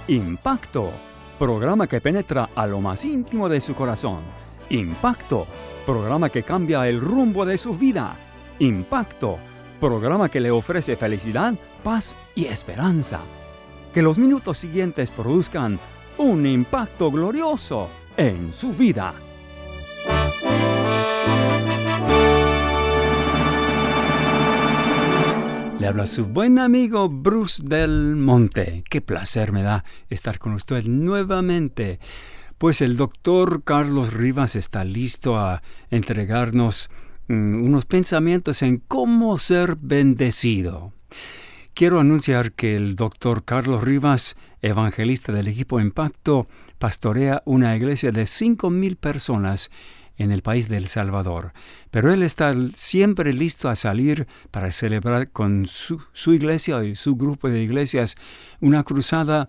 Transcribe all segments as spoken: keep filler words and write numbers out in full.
Impacto, programa que penetra a lo más íntimo de su corazón. Impacto, programa que cambia el rumbo de su vida. Impacto, programa que le ofrece felicidad, paz y esperanza. Que los minutos siguientes produzcan un impacto glorioso en su vida. Le habla su buen amigo Bruce Del Monte. Qué placer me da estar con usted nuevamente. Pues el doctor Carlos Rivas está listo a entregarnos mm, unos pensamientos en cómo ser bendecido. Quiero anunciar que el doctor Carlos Rivas, evangelista del equipo Impacto, pastorea una iglesia de cinco mil personas en el país de El Salvador. Pero él está siempre listo a salir para celebrar con su, su iglesia y su grupo de iglesias una cruzada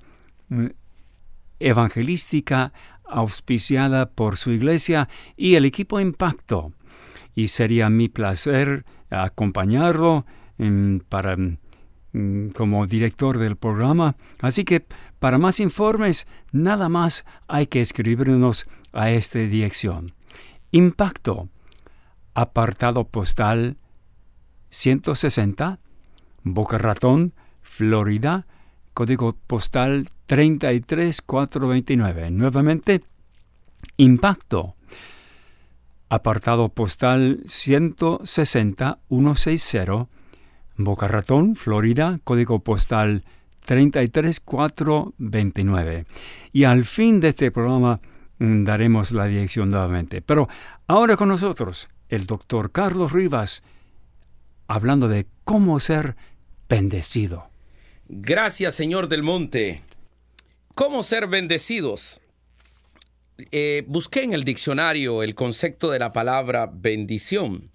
evangelística auspiciada por su iglesia y el equipo Impacto. Y sería mi placer acompañarlo en, para, en, como director del programa. Así que para más informes, nada más hay que escribirnos a esta dirección. Impacto, apartado postal ciento sesenta, Boca Ratón, Florida, código postal treinta y tres mil cuatrocientos veintinueve. Nuevamente, Impacto, apartado postal ciento sesenta, ciento sesenta, Boca Ratón, Florida, código postal treinta y tres mil cuatrocientos veintinueve. Y al fin de este programa daremos la dirección nuevamente. Pero ahora con nosotros, el doctor Carlos Rivas, hablando de cómo ser bendecido. Gracias, señor Del Monte. ¿Cómo ser bendecidos? Eh, busqué en el diccionario el concepto de la palabra bendición.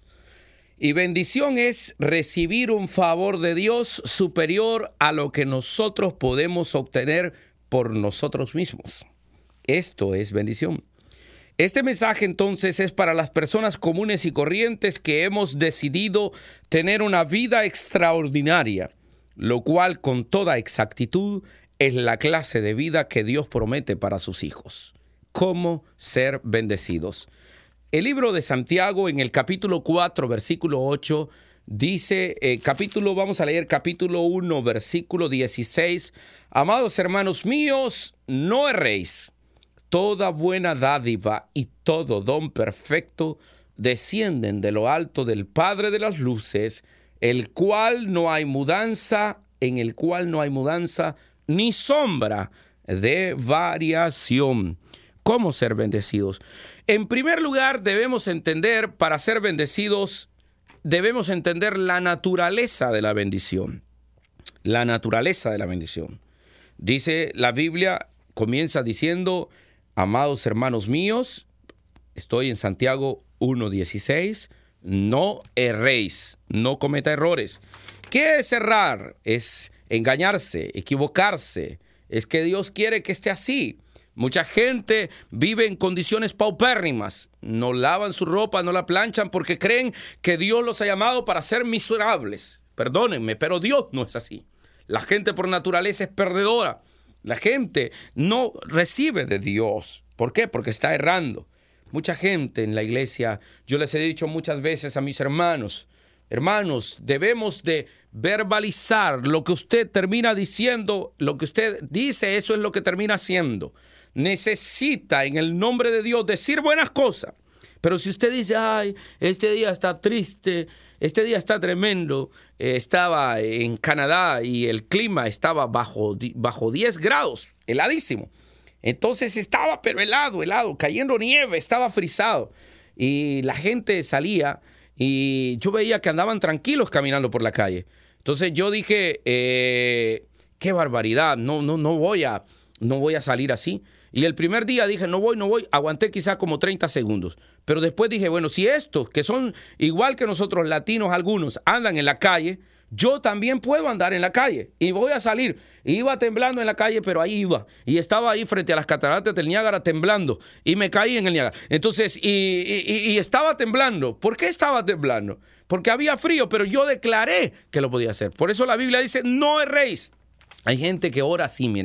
Y bendición es recibir un favor de Dios superior a lo que nosotros podemos obtener por nosotros mismos. Esto es bendición. Este mensaje entonces es para las personas comunes y corrientes que hemos decidido tener una vida extraordinaria, lo cual con toda exactitud es la clase de vida que Dios promete para sus hijos. ¿Cómo ser bendecidos? El libro de Santiago en el capítulo cuatro, versículo ocho, dice, eh, capítulo, vamos a leer capítulo uno, versículo dieciséis. Amados hermanos míos, no erréis. Toda buena dádiva y todo don perfecto descienden de lo alto del Padre de las luces, el cual no hay mudanza, en el cual no hay mudanza ni sombra de variación. ¿Cómo ser bendecidos? En primer lugar, debemos entender, para ser bendecidos, debemos entender la naturaleza de la bendición. La naturaleza de la bendición. Dice la Biblia, comienza diciendo, amados hermanos míos, estoy en Santiago uno dieciséis, no erréis, no cometa errores. ¿Qué es errar? Es engañarse, equivocarse. Es que Dios quiere que esté así. Mucha gente vive en condiciones paupérrimas. No lavan su ropa, no la planchan porque creen que Dios los ha llamado para ser miserables. Perdónenme, pero Dios no es así. La gente por naturaleza es perdedora. La gente no recibe de Dios. ¿Por qué? Porque está errando. Mucha gente en la iglesia, yo les he dicho muchas veces a mis hermanos, hermanos, debemos de verbalizar lo que usted termina diciendo, lo que usted dice, eso es lo que termina haciendo. Necesita en el nombre de Dios decir buenas cosas. Pero si usted dice, ay, este día está triste, este día está tremendo, eh, estaba en Canadá y el clima estaba bajo, bajo diez grados, heladísimo. Entonces estaba, pero helado, helado, cayendo nieve, estaba frisado. Y la gente salía y yo veía que andaban tranquilos caminando por la calle. Entonces yo dije, eh, qué barbaridad, no, no, no voy a, no voy a salir así. Y el primer día dije, no voy, no voy, aguanté quizá como treinta segundos. Pero después dije, bueno, si estos, que son igual que nosotros latinos algunos, andan en la calle, yo también puedo andar en la calle y voy a salir. Iba temblando en la calle, pero ahí iba. Y estaba ahí frente a las cataratas del Niágara temblando y me caí en el Niágara. Entonces, y, y, y estaba temblando. ¿Por qué estaba temblando? Porque había frío, pero yo declaré que lo podía hacer. Por eso la Biblia dice, no erréis. Hay gente que ora así, miren.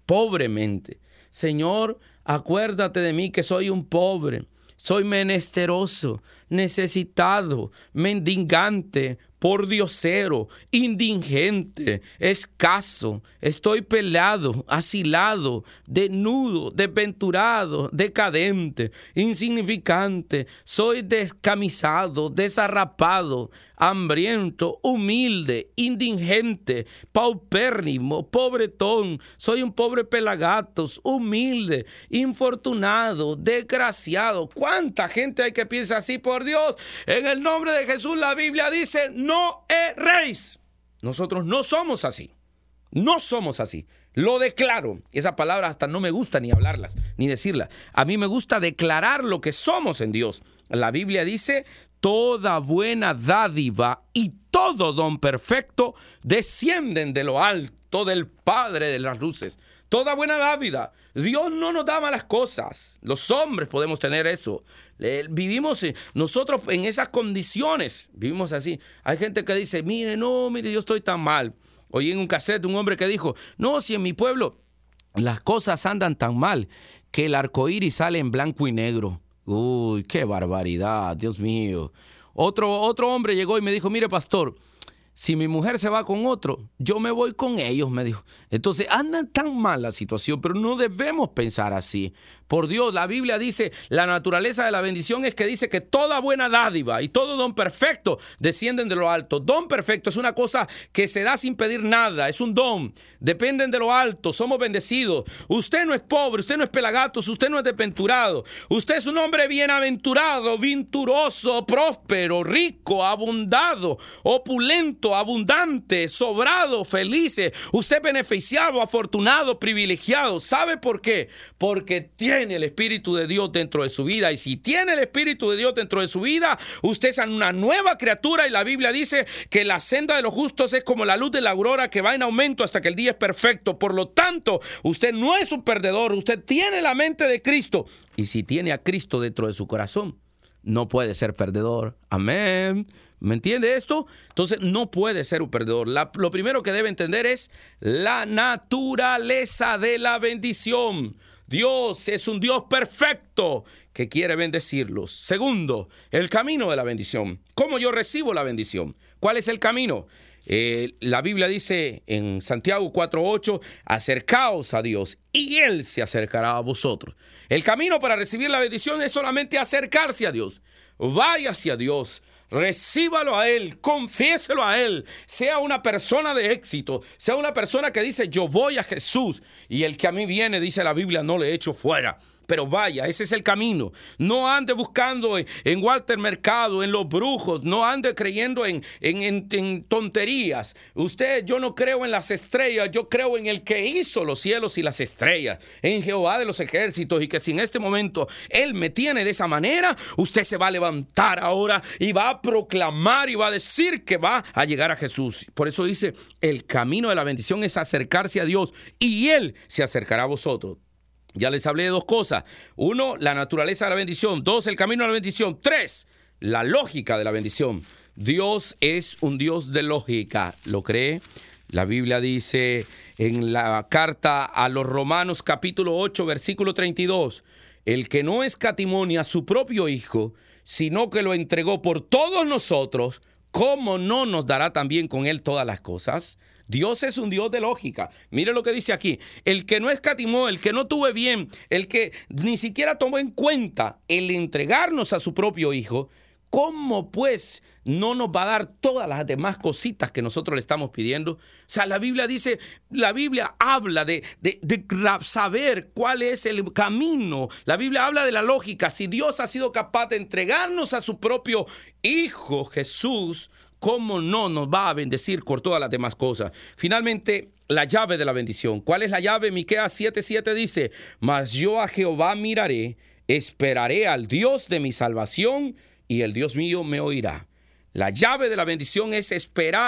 pobremente. Señor, acuérdate de mí que soy un pobre, soy menesteroso, necesitado, mendigante, pordiosero, indigente, escaso, estoy pelado, asilado, desnudo, desventurado, decadente, insignificante, soy descamisado, desarrapado, hambriento, humilde, indigente, paupérrimo, pobretón, soy un pobre pelagatos, humilde, infortunado, desgraciado. ¿Cuánta gente hay que piensa así? Por Dios, en el nombre de Jesús la Biblia dice, no erréis. Nosotros no somos así, no somos así. Lo declaro. Esa palabra hasta no me gusta ni hablarlas, ni decirla. A mí me gusta declarar lo que somos en Dios. La Biblia dice, toda buena dádiva y todo don perfecto descienden de lo alto del Padre de las luces. Toda buena dádiva. Dios no nos da malas cosas. Los hombres podemos tener eso. Vivimos nosotros en esas condiciones. Vivimos así. Hay gente que dice, mire, no, mire, yo estoy tan mal. Oí en un cassette un hombre que dijo, no, si en mi pueblo las cosas andan tan mal que el arcoíris sale en blanco y negro. Uy, qué barbaridad, Dios mío. Otro, otro hombre llegó y me dijo, mire, pastor, si mi mujer se va con otro, yo me voy con ellos, me dijo. Entonces, anda tan mal la situación, pero no debemos pensar así. Por Dios, la Biblia dice, la naturaleza de la bendición es que dice que toda buena dádiva y todo don perfecto descienden de lo alto. Don perfecto es una cosa que se da sin pedir nada, es un don. Dependen de lo alto, somos bendecidos. Usted no es pobre, usted no es pelagatos, usted no es desventurado. Usted es un hombre bienaventurado, venturoso, próspero, rico, abundado, opulento, abundante, sobrado, felices. Usted es beneficiado, afortunado, privilegiado. ¿Sabe por qué? Porque tiene el Espíritu de Dios dentro de su vida. Y si tiene el Espíritu de Dios dentro de su vida, usted es una nueva criatura. Y la Biblia dice que la senda de los justos es como la luz de la aurora que va en aumento hasta que el día es perfecto. Por lo tanto, usted no es un perdedor. Usted tiene la mente de Cristo. Y si tiene a Cristo dentro de su corazón, no puede ser perdedor. Amén. ¿Me entiende esto? Entonces no puede ser un perdedor. La, lo primero que debe entender es la naturaleza de la bendición. Dios es un Dios perfecto que quiere bendecirlos. Segundo, el camino de la bendición. ¿Cómo yo recibo la bendición? ¿Cuál es el camino? Eh, la Biblia dice en Santiago cuatro ocho, acercaos a Dios y Él se acercará a vosotros. El camino para recibir la bendición es solamente acercarse a Dios. Vaya hacia Dios, recíbalo a Él, confiéselo a Él, sea una persona de éxito, sea una persona que dice yo voy a Jesús y el que a mí viene, dice la Biblia, no le echo fuera. Pero vaya, ese es el camino. No ande buscando en, en Walter Mercado, en los brujos. No ande creyendo en, en, en, en tonterías. Usted, yo no creo en las estrellas. Yo creo en el que hizo los cielos y las estrellas. En Jehová de los ejércitos. Y que si en este momento Él me tiene de esa manera, usted se va a levantar ahora y va a proclamar y va a decir que va a llegar a Jesús. Por eso dice, el camino de la bendición es acercarse a Dios y Él se acercará a vosotros. Ya les hablé de dos cosas. Uno, la naturaleza de la bendición. Dos, el camino a la bendición. Tres, la lógica de la bendición. Dios es un Dios de lógica. ¿Lo cree? La Biblia dice en la carta a los Romanos capítulo ocho, versículo treinta y dos. El que no escatimó a su propio Hijo, sino que lo entregó por todos nosotros, ¿cómo no nos dará también con Él todas las cosas? Dios es un Dios de lógica. Mire lo que dice aquí. El que no escatimó, el que no tuvo bien, el que ni siquiera tomó en cuenta el entregarnos a su propio Hijo, ¿cómo pues no nos va a dar todas las demás cositas que nosotros le estamos pidiendo? O sea, la Biblia dice, la Biblia habla de, de, de saber cuál es el camino. La Biblia habla de la lógica. Si Dios ha sido capaz de entregarnos a su propio Hijo Jesús, ¿cómo no nos va a bendecir con todas las demás cosas? Finalmente, la llave de la bendición. ¿Cuál es la llave? Miqueas siete siete dice, mas yo a Jehová miraré, esperaré al Dios de mi salvación y el Dios mío me oirá. La llave de la bendición es esperar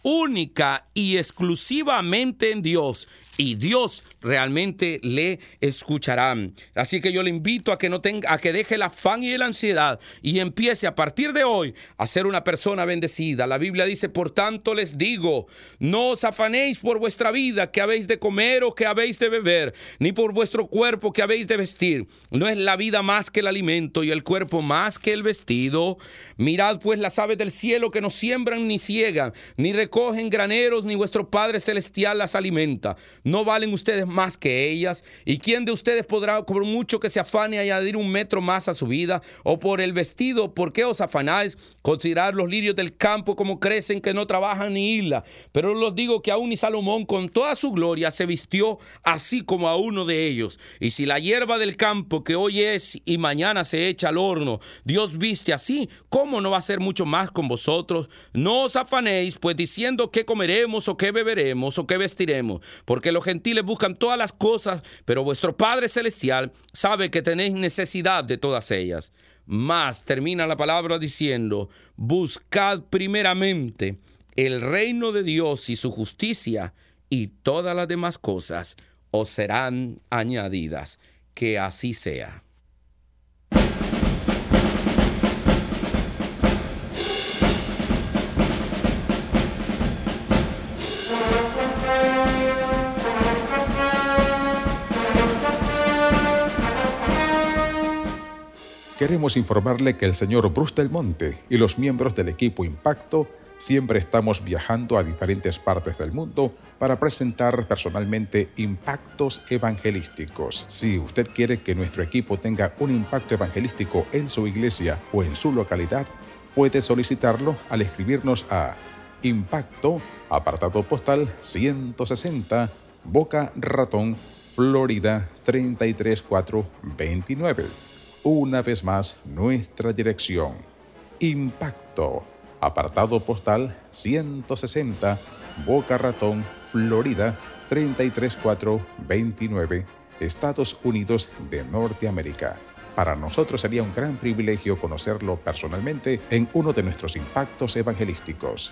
única y exclusivamente en Dios, y Dios realmente le escuchará. Así que yo le invito a que no tenga, a que deje el afán y la ansiedad y empiece a partir de hoy a ser una persona bendecida. La Biblia dice: por tanto les digo, no os afanéis por vuestra vida, que habéis de comer o que habéis de beber, ni por vuestro cuerpo, que habéis de vestir. ¿No es la vida más que el alimento y el cuerpo más que el vestido? Mirad pues las aves del cielo, que no siembran ni ciegan, ni recogen graneros, ni vuestro Padre Celestial las alimenta. ¿No valen ustedes más que ellas? ¿Y quién de ustedes podrá, por mucho que se afane, añadir un metro más a su vida? ¿O por el vestido, por qué os afanáis? Considerad los lirios del campo, como crecen, que no trabajan ni hilan. Pero os digo que aún ni Salomón con toda su gloria se vistió así como a uno de ellos. Y si la hierba del campo, que hoy es y mañana se echa al horno, Dios viste así, ¿cómo no va a ser mucho más con vosotros? No os afanéis, pues, diciendo qué comeremos, o qué beberemos, o qué vestiremos, porque los gentiles buscan todas las cosas, pero vuestro Padre Celestial sabe que tenéis necesidad de todas ellas. Mas termina la palabra diciendo: buscad primeramente el reino de Dios y su justicia, y todas las demás cosas os serán añadidas. Que así sea. Queremos informarle que el señor Bruce Del Monte y los miembros del equipo Impacto siempre estamos viajando a diferentes partes del mundo para presentar personalmente impactos evangelísticos. Si usted quiere que nuestro equipo tenga un impacto evangelístico en su iglesia o en su localidad, puede solicitarlo al escribirnos a Impacto, apartado postal ciento sesenta, Boca Ratón, Florida treinta y tres mil cuatrocientos veintinueve. Una vez más, nuestra dirección: Impacto, apartado postal ciento sesenta, Boca Ratón, Florida treinta y tres mil cuatrocientos veintinueve, Estados Unidos de Norteamérica. Para nosotros sería un gran privilegio conocerlo personalmente en uno de nuestros impactos evangelísticos.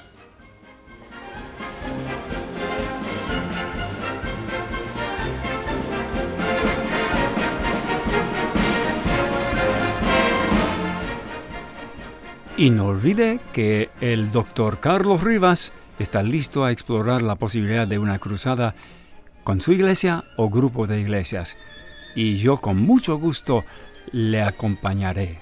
Y no olvide que el doctor Carlos Rivas está listo a explorar la posibilidad de una cruzada con su iglesia o grupo de iglesias. Y yo con mucho gusto le acompañaré.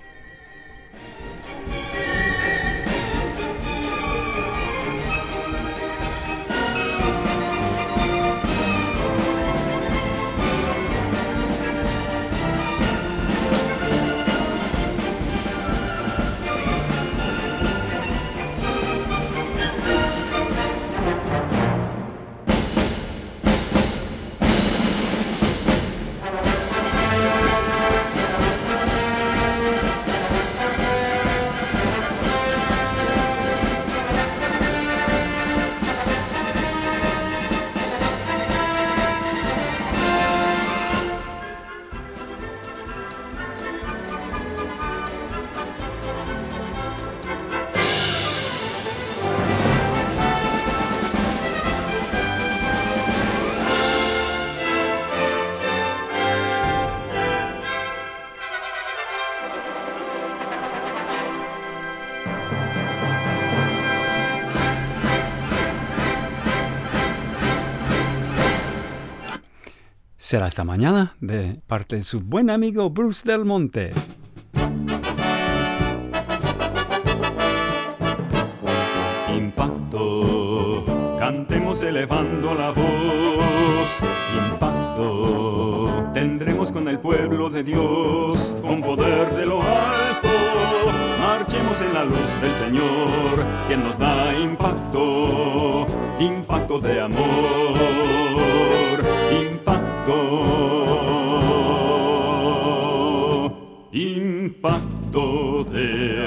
Será hasta mañana de parte de su buen amigo Bruce Del Monte. Impacto, cantemos elevando la voz. Impacto, tendremos con el pueblo de Dios, con poder de lo alto. Marchemos en la luz del Señor, quien nos da impacto, impacto de amor, impacto, impacto de